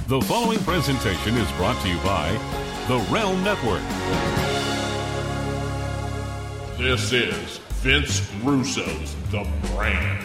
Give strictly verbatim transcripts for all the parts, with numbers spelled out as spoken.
The following presentation is brought to you by the Realm Network. This is Vince Russo's The Brand.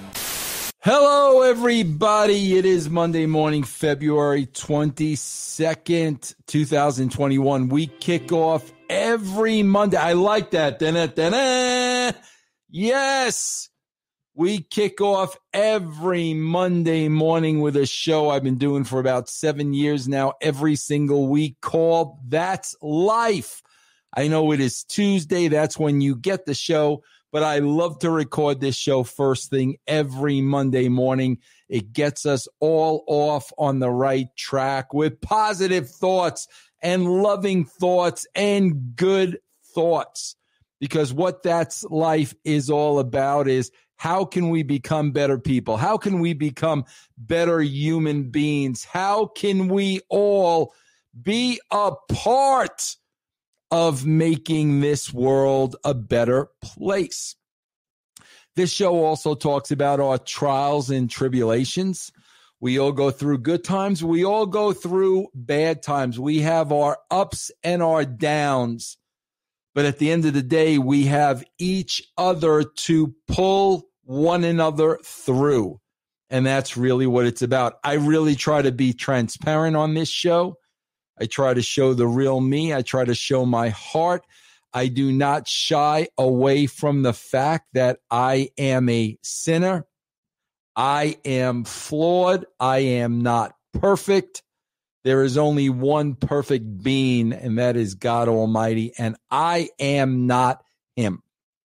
Hello, everybody. It is Monday morning, February twenty-second, twenty twenty-one. We kick off every Monday. I like that. Da-na, da-na. Yes. We kick off every Monday morning with a show I've been doing for about seven years now, every single week, called That's Life. I know it is Tuesday. That's when you get the show, but I love to record this show first thing every Monday morning. It gets us all off on the right track with positive thoughts and loving thoughts and good thoughts, because what That's Life is all about is how can we become better people? How can we become better human beings? How can we all be a part of making this world a better place? This show also talks about our trials and tribulations. We all go through good times. We all go through bad times. We have our ups and our downs. But at the end of the day, we have each other to pull one another through. And that's really what it's about. I really try to be transparent on this show. I try to show the real me. I try to show my heart. I do not shy away from the fact that I am a sinner. I am flawed. I am not perfect. There is only one perfect being, and that is God Almighty, and I am not him.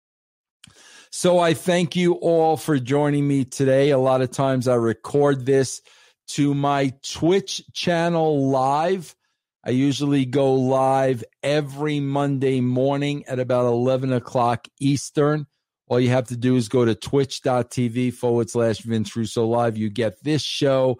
So I thank you all for joining me today. A lot of times I record this to my Twitch channel live. I usually go live every Monday morning at about eleven o'clock Eastern. All you have to do is go to twitch.tv forward slash Vince Russo Live. You get this show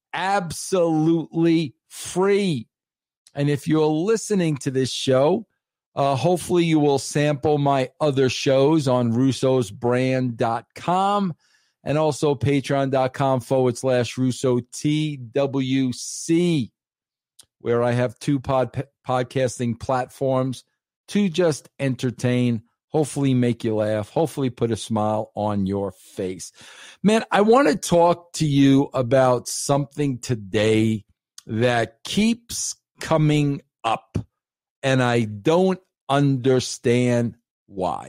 absolutely free. And if you're listening to this show, Uh, hopefully you will sample my other shows on russos brand dot com and also patreon.com forward slash Russo T W C, where I have two pod, podcasting platforms to just entertain, hopefully make you laugh, hopefully put a smile on your face. Man, I want to talk to you about something today that keeps coming up, and I don't understand why.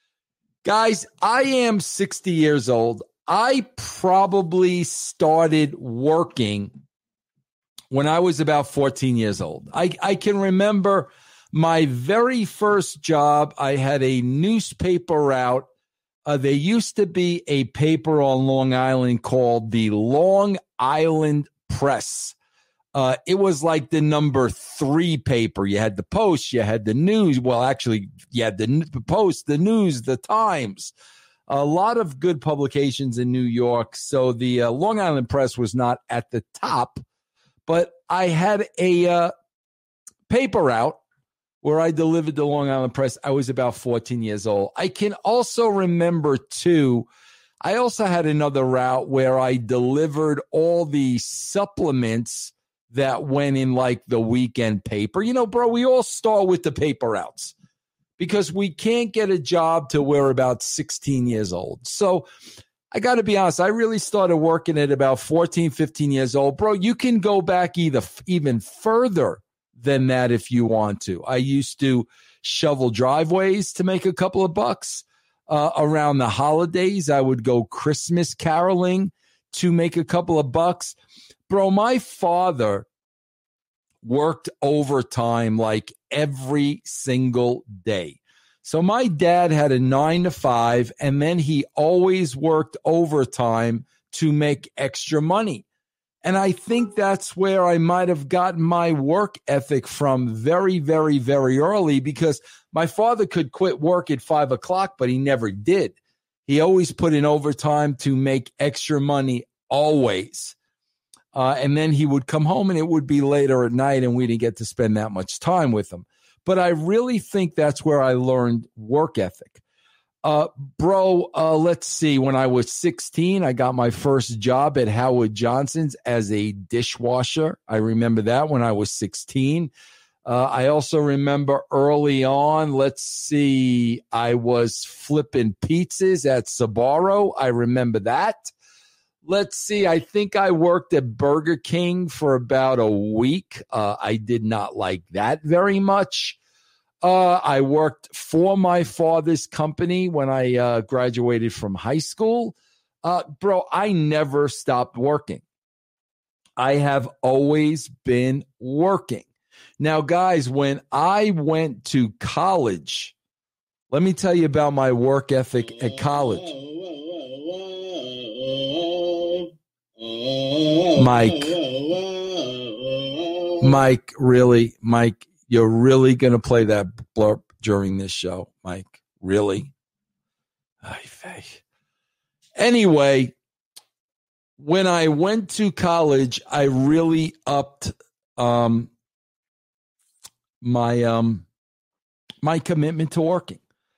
Guys, I am sixty years old. I probably started working when I was about fourteen years old. I, I can remember my very first job. I had a newspaper route. Uh, there used to be a paper on Long Island called the Long Island Press. Uh, it was like the number three paper. You had the Post, you had the News. Well, actually, you had the, the Post, the News, the Times. A lot of good publications in New York. So the uh, Long Island Press was not at the top, but I had a uh, paper route where I delivered the Long Island Press. I was about fourteen years old. I can also remember, too, I also had another route where I delivered all the supplements that went in like the weekend paper. You know, bro, we all start with the paper routes because we can't get a job till we're about sixteen years old. So I got to be honest, I really started working at about fourteen, fifteen years old. Bro, you can go back either even further than that if you want to. I used to shovel driveways to make a couple of bucks. Uh, around the holidays, I would go Christmas caroling to make a couple of bucks. Bro, my father worked overtime like every single day. So my dad had a nine to five, and then he always worked overtime to make extra money. And I think that's where I might have gotten my work ethic from very, very, very early, because my father could quit work at five o'clock, but he never did. He always put in overtime to make extra money, always. Uh, and then he would come home and it would be later at night and we didn't get to spend that much time with him. But I really think that's where I learned work ethic. Uh, bro, uh, let's see. When I was sixteen, I got my first job at Howard Johnson's as a dishwasher. I remember that when I was sixteen. Uh, I also remember early on, let's see, I was flipping pizzas at Sbarro. I remember that. Let's see, I think I worked at Burger King for about a week. Uh, I did not like that very much. Uh, I worked for my father's company when I uh, graduated from high school. Uh, bro, I never stopped working. I have always been working. Now, guys, when I went to college, let me tell you about my work ethic at college. Mike, Mike, really, Mike, you're really going to play that blurb during this show, Mike? Really? Anyway, when I went to college, I really upped um, my um, my commitment to working.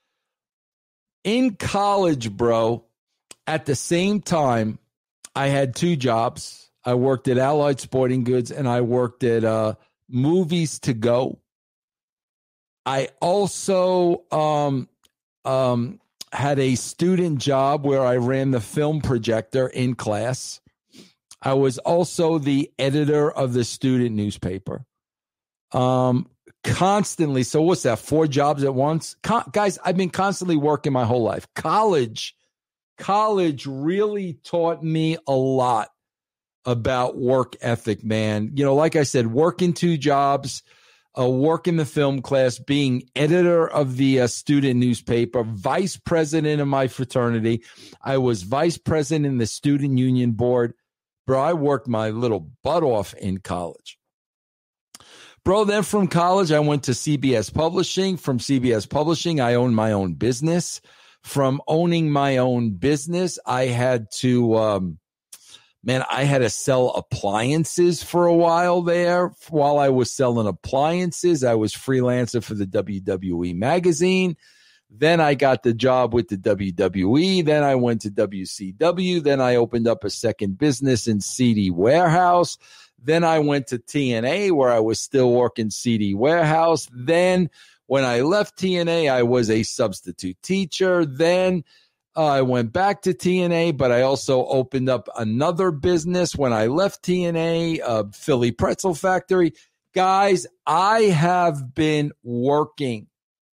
In college, bro, at the same time, I had two jobs. I worked at Allied Sporting Goods and I worked at uh, Movies to Go. I also um, um, had a student job where I ran the film projector in class. I was also the editor of the student newspaper. Um, constantly. So what's that? Four jobs at once? Con- guys, I've been constantly working my whole life. College, college really taught me a lot about work ethic, man. You know, like I said, working two jobs, uh, work in the film class, being editor of the uh, student newspaper, vice president of my fraternity. I was vice president in the student union board. Bro, I worked my little butt off in college. Bro, then from college, I went to C B S Publishing. From C B S Publishing, I owned my own business. From owning my own business, I had to, um, man, I had to sell appliances for a while there. While I was selling appliances, I was freelancer for the W W E magazine. Then I got the job with the W W E. Then I went to W C W. Then I opened up a second business in C D Warehouse. Then I went to T N A where I was still working C D Warehouse. Then when I left T N A, I was a substitute teacher. Then uh, I went back to T N A, but I also opened up another business when I left T N A, uh, Philly Pretzel Factory. Guys, I have been working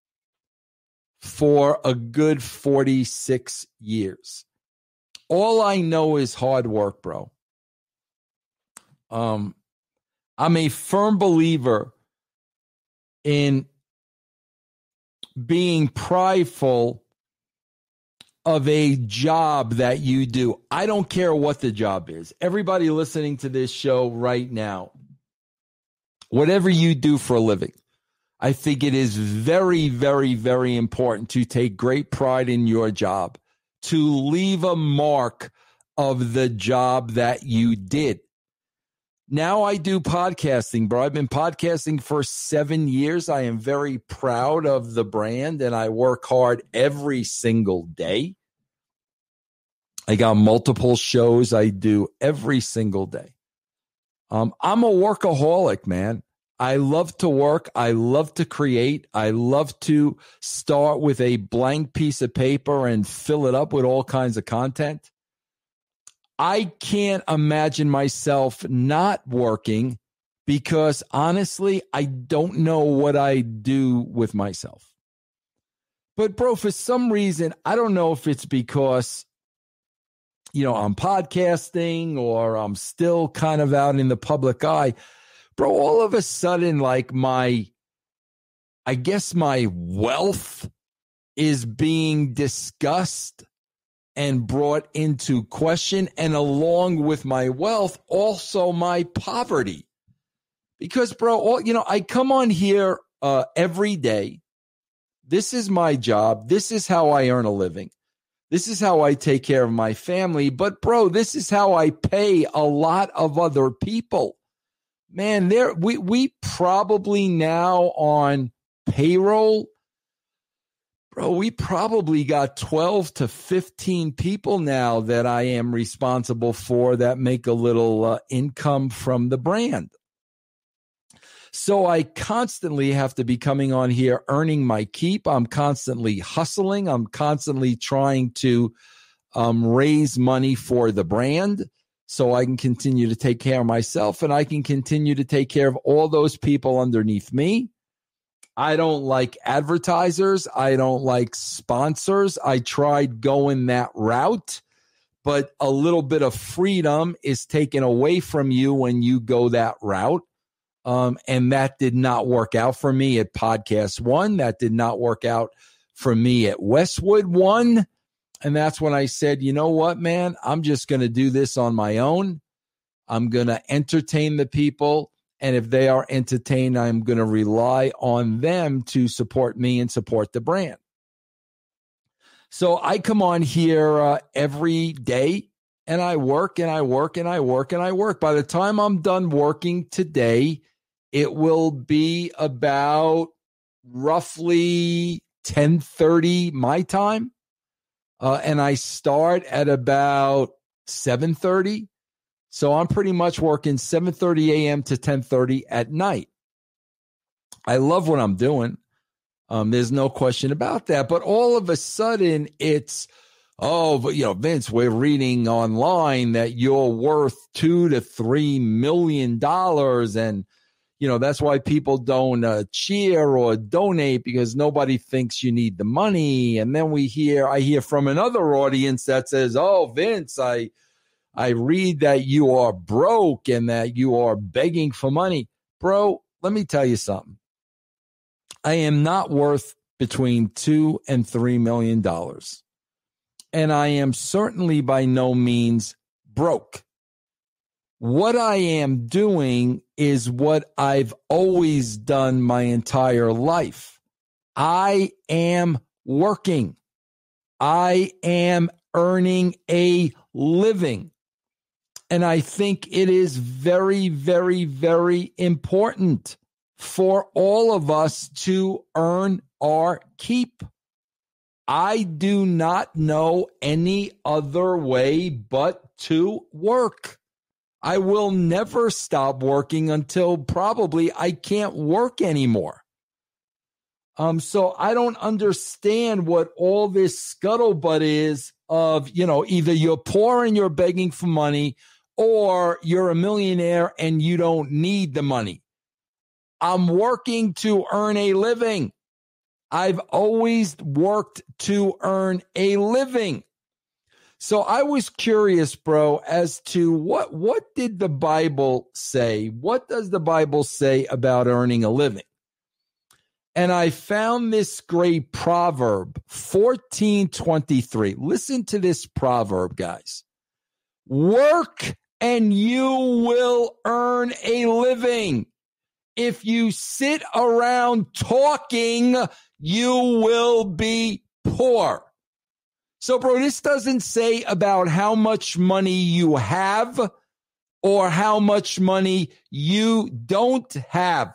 for a good forty-six years. All I know is hard work, bro. Um, I'm a firm believer in being prideful of a job that you do. I don't care what the job is. Everybody listening to this show right now, whatever you do for a living, I think it is very, very, very important to take great pride in your job, to leave a mark of the job that you did. Now I do podcasting, bro. I've been podcasting for seven years. I am very proud of the brand, and I work hard every single day. I got multiple shows I do every single day. Um, I'm a workaholic, man. I love to work. I love to create. I love to start with a blank piece of paper and fill it up with all kinds of content. I can't imagine myself not working because, honestly, I don't know what I do with myself. But, bro, for some reason, I don't know if it's because, you know, I'm podcasting or I'm still kind of out in the public eye. Bro, all of a sudden, like my, I guess my wealth is being discussed and brought into question, and along with my wealth, also my poverty. Because, bro, all, you know, I come on here uh, every day. This is my job. This is how I earn a living. This is how I take care of my family. But, bro, this is how I pay a lot of other people. Man, there we we probably now on payroll, Bro, we probably got twelve to fifteen people now that I am responsible for that make a little uh, income from the brand. So I constantly have to be coming on here, earning my keep. I'm constantly hustling. I'm constantly trying to um, raise money for the brand so I can continue to take care of myself and I can continue to take care of all those people underneath me. I don't like advertisers. I don't like sponsors. I tried going that route, but a little bit of freedom is taken away from you when you go that route. Um, and that did not work out for me at Podcast One. That did not work out for me at Westwood One. And that's when I said, you know what, man, I'm just going to do this on my own. I'm going to entertain the people. And if they are entertained, I'm going to rely on them to support me and support the brand. So I come on here uh, every day and I work and I work and I work and I work. By the time I'm done working today, it will be about roughly ten thirty my time. Uh, and I start at about seven thirty. So I'm pretty much working seven thirty a.m. to ten thirty at night. I love what I'm doing. Um, there's no question about that. But all of a sudden, it's, oh, but, you know, Vince, we're reading online that you're worth two to three million dollars. And, you know, that's why people don't uh, cheer or donate because nobody thinks you need the money. And then we hear, I hear from another audience that says, oh, Vince, I, I read that you are broke and that you are begging for money. Bro, let me tell you something. I am not worth between two and three million dollars. And I am certainly by no means broke. What I am doing is what I've always done my entire life. I am working. I am earning a living. And I think it is very, very, very important for all of us to earn our keep. I do not know any other way but to work. I will never stop working until probably I can't work anymore. Um, so I don't understand what all this scuttlebutt is of, you know, either you're poor and you're begging for money or you're a millionaire and you don't need the money. I'm working to earn a living. I've always worked to earn a living. So I was curious, bro, as to what, what did the Bible say? What does the Bible say about earning a living? And I found this great proverb, fourteen twenty-three. Listen to this proverb, guys. Work and you will earn a living. If you sit around talking, you will be poor. So, bro, this doesn't say about how much money you have or how much money you don't have.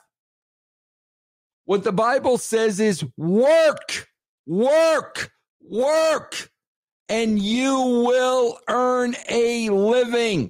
What the Bible says is work, work, work, and you will earn a living.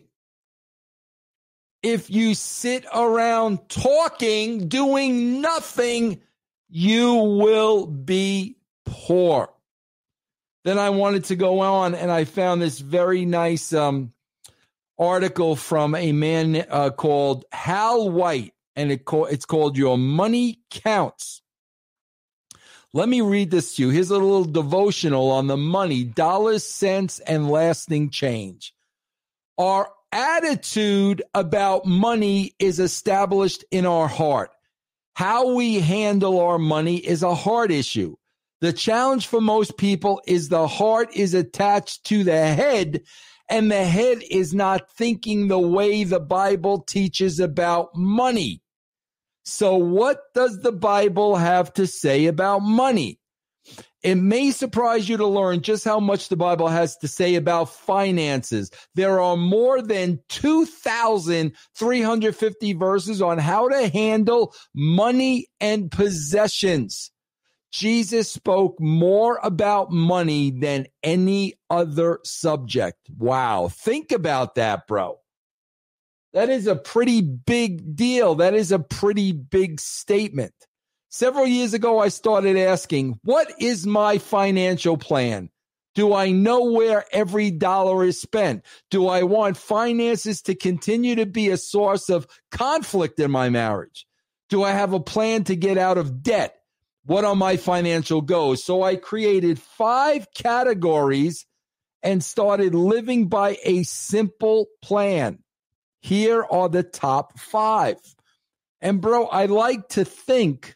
If you sit around talking, doing nothing, you will be poor. Then I wanted to go on, and I found this very nice um, article from a man uh, called Hal White, and it co- it's called Your Money Counts. Let me read this to you. Here's a little devotional on the money, dollars, cents, and lasting change. Our attitude about money is established in our heart. How we handle our money is a heart issue. The challenge for most people is the heart is attached to the head, and the head is not thinking the way the Bible teaches about money. So what does the Bible have to say about money? It may surprise you to learn just how much the Bible has to say about finances. There are more than two thousand three hundred fifty verses on how to handle money and possessions. Jesus spoke more about money than any other subject. Wow. Think about that, bro. That is a pretty big deal. That is a pretty big statement. Several years ago, I started asking, what is my financial plan? Do I know where every dollar is spent? Do I want finances to continue to be a source of conflict in my marriage? Do I have a plan to get out of debt? What are my financial goals? So I created five categories and started living by a simple plan. Here are the top five. And bro, I like to think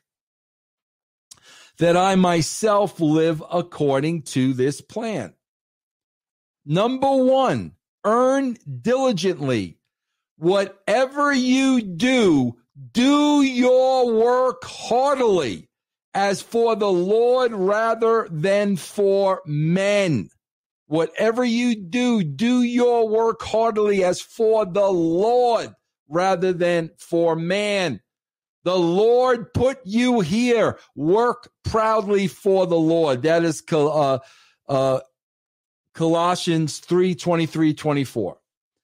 that I myself live according to this plan. Number one, earn diligently. Whatever you do, do your work heartily, as for the Lord rather than for men. Whatever you do, do your work heartily as for the Lord rather than for man. The Lord put you here. Work proudly for the Lord. That is uh, uh, Colossians three, twenty-three, twenty-four.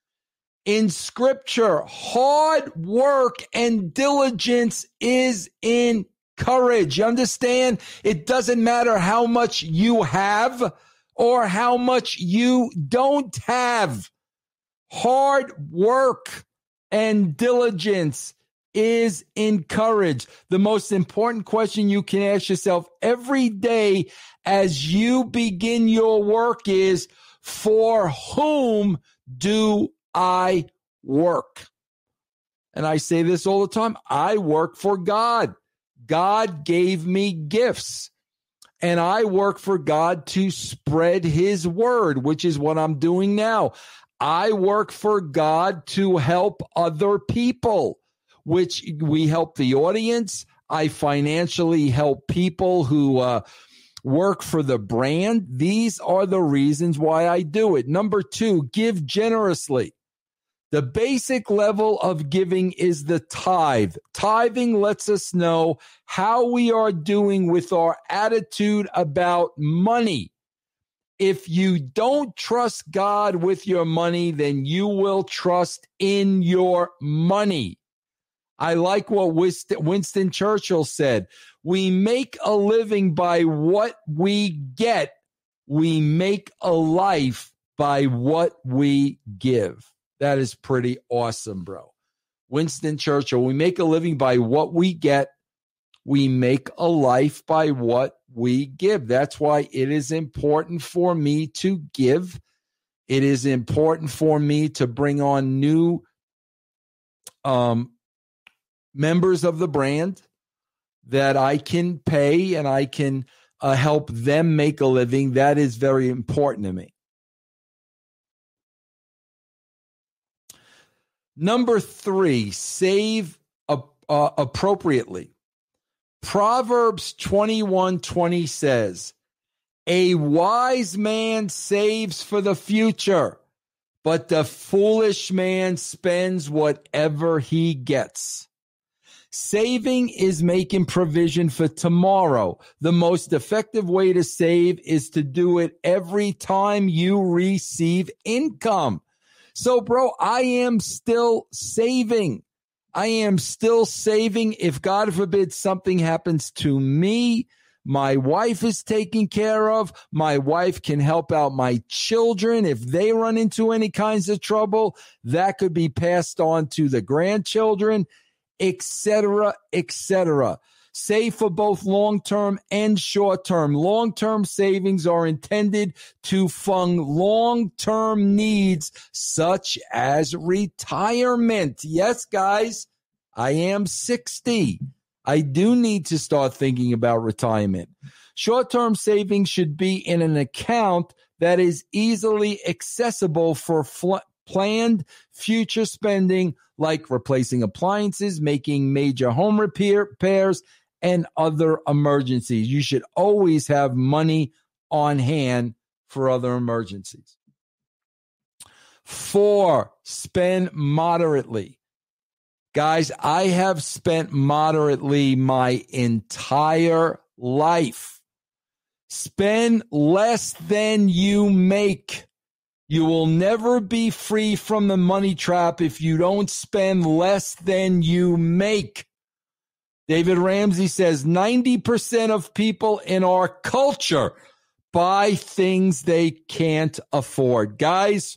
In Scripture, hard work and diligence is encouraged. You understand? It doesn't matter how much you have or how much you don't have. Hard work and diligence is encouraged. The most important question you can ask yourself every day as you begin your work is, for whom do I work? And I say this all the time. I work for God. God gave me gifts. And I work for God to spread his word, which is what I'm doing now. I work for God to help other people, which we help the audience. I financially help people who uh, work for the brand. These are the reasons why I do it. Number two, give generously. The basic level of giving is the tithe. Tithing lets us know how we are doing with our attitude about money. If you don't trust God with your money, then you will trust in your money. I like what Winston Churchill said. We make a living by what we get. We make a life by what we give. That is pretty awesome, bro. Winston Churchill, we make a living by what we get. We make a life by what we give. That's why it is important for me to give. It is important for me to bring on new um, members of the brand that I can pay and I can uh, help them make a living. That is very important to me. Number three, save uh, uh, appropriately. Proverbs twenty-one twenty says, a wise man saves for the future, but the foolish man spends whatever he gets. Saving is making provision for tomorrow. The most effective way to save is to do it every time you receive income. So, bro, I am still saving. I am still saving. If, God forbid, something happens to me, my wife is taken care of. My wife can help out my children. If they run into any kinds of trouble, that could be passed on to the grandchildren, et cetera, et cetera. Save for both long-term and short-term. Long-term savings are intended to fund long-term needs such as retirement. Yes, guys, I am sixty. I do need to start thinking about retirement. Short-term savings should be in an account that is easily accessible for fl- planned future spending, like replacing appliances, making major home repair, repairs, and other emergencies. You should always have money on hand for other emergencies. Four, spend moderately. Guys, I have spent moderately my entire life. Spend less than you make. You will never be free from the money trap if you don't spend less than you make. David Ramsey says ninety percent of people in our culture buy things they can't afford. Guys,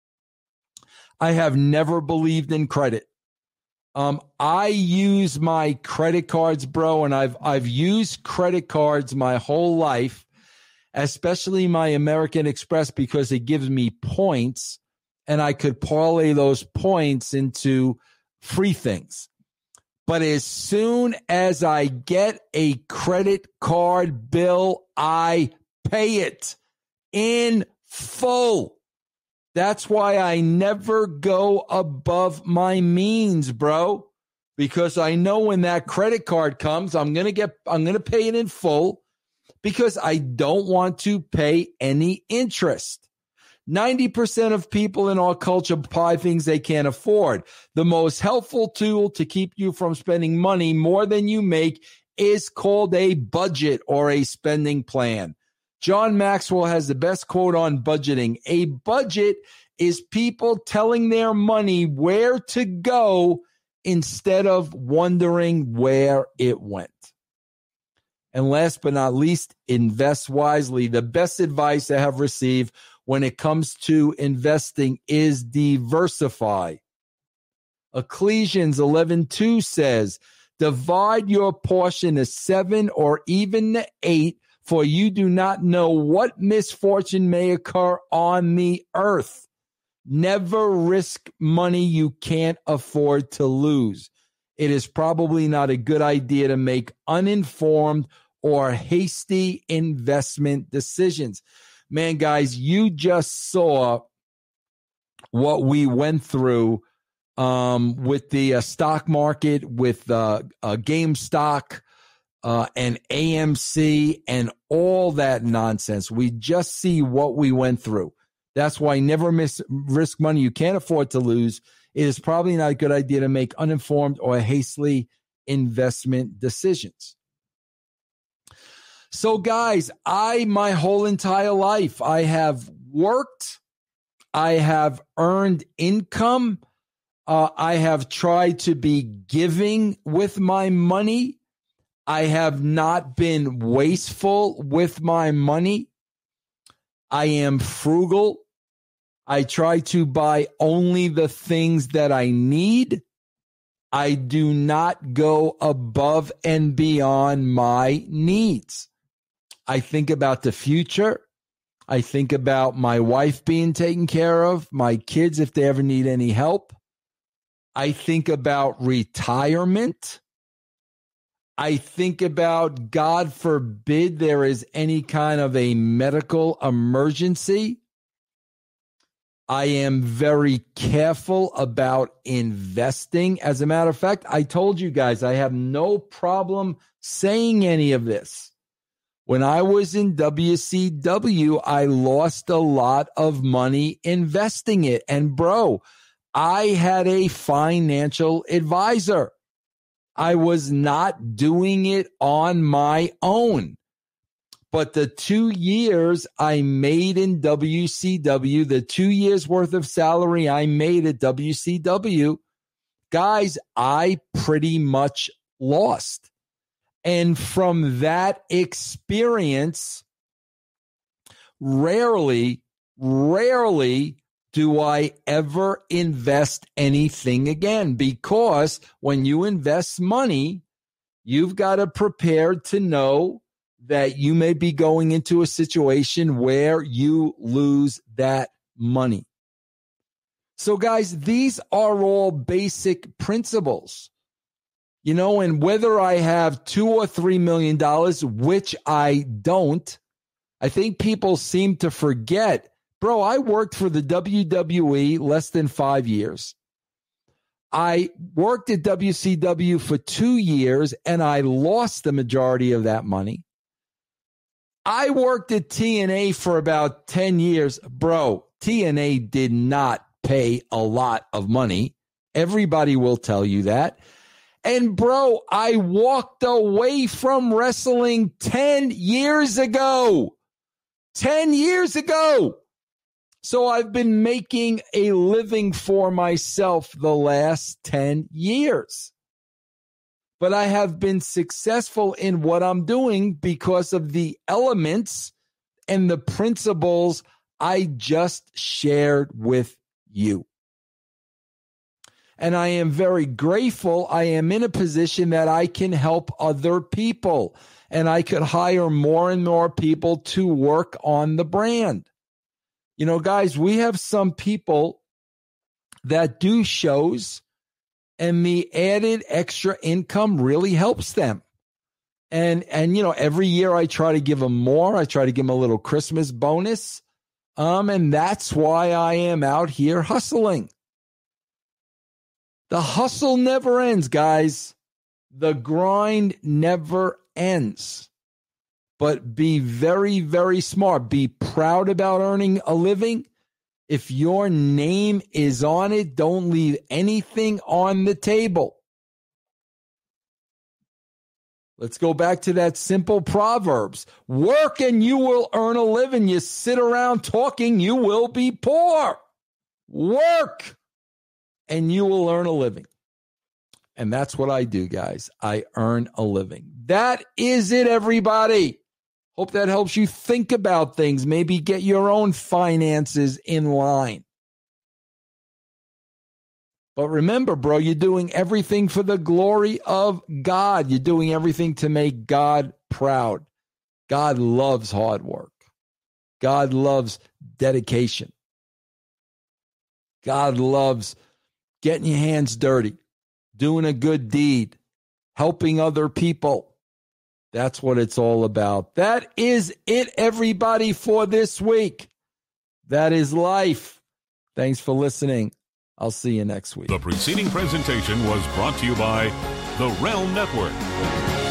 I have never believed in credit. Um, I use my credit cards, bro, and I've I've used credit cards my whole life, especially my American Express, because it gives me points, and I could parlay those points into free things. But as soon as I get a credit card bill, I pay it in full. That's why I never go above my means, bro, because I know when that credit card comes, I'm going to get, I'm going to pay it in full because I don't want to pay any interest. ninety percent of people in our culture buy things they can't afford. The most helpful tool to keep you from spending money more than you make is called a budget or a spending plan. John Maxwell has the best quote on budgeting. A budget is people telling their money where to go instead of wondering where it went. And last but not least, invest wisely. The best advice I have received when it comes to investing is diversify. Ecclesiastes eleven two says, divide your portion to seven or even to eight, for you do not know what misfortune may occur on the earth. Never risk money you can't afford to lose. It is probably not a good idea to make uninformed or hasty investment decisions. Man, guys, you just saw what we went through um, with the uh, stock market, with uh, uh, GameStop uh, and A M C and all that nonsense. We just see what we went through. That's why never miss, risk money you can't afford to lose. It is probably not a good idea to make uninformed or hastily investment decisions. So, guys, I, my whole entire life, I have worked, I have earned income, uh, I have tried to be giving with my money, I have not been wasteful with my money, I am frugal, I try to buy only the things that I need, I do not go above and beyond my needs. I think about the future. I think about my wife being taken care of, my kids if they ever need any help. I think about retirement. I think about, God forbid, there is any kind of a medical emergency. I am very careful about investing. As a matter of fact, I told you guys, I have no problem saying any of this. When I was in W C W, I lost a lot of money investing it. And bro, I had a financial advisor. I was not doing it on my own. But the two years I made in W C W, the two years worth of salary I made at W C W, guys, I pretty much lost. And from that experience, rarely, rarely do I ever invest anything again, because when you invest money, you've got to prepare to know that you may be going into a situation where you lose that money. So guys, these are all basic principles. You know, and whether I have two or three million dollars, which I don't, I think people seem to forget, bro, I worked for the W W E less than five years. I worked at W C W for two years and I lost the majority of that money. I worked at T N A for about ten years. Bro, T N A did not pay a lot of money. Everybody will tell you that. And bro, I walked away from wrestling ten years ago. ten years ago. So I've been making a living for myself the last ten years. But I have been successful in what I'm doing because of the elements and the principles I just shared with you. And I am very grateful I am in a position that I can help other people. And I could hire more and more people to work on the brand. You know, guys, we have some people that do shows and the added extra income really helps them. And, and you know, every year I try to give them more. I try to give them a little Christmas bonus. Um, and that's why I am out here hustling. The hustle never ends, guys. The grind never ends. But be very, very smart. Be proud about earning a living. If your name is on it, don't leave anything on the table. Let's go back to that simple Proverbs. Work and you will earn a living. You sit around talking, you will be poor. Work and you will earn a living. And that's what I do, guys. I earn a living. That is it, everybody. Hope that helps you think about things. Maybe get your own finances in line. But remember, bro, you're doing everything for the glory of God. You're doing everything to make God proud. God loves hard work. God loves dedication. God loves getting your hands dirty, doing a good deed, helping other people. That's what it's all about. That is it, everybody, for this week. That is life. Thanks for listening. I'll see you next week. The preceding presentation was brought to you by the Realm Network.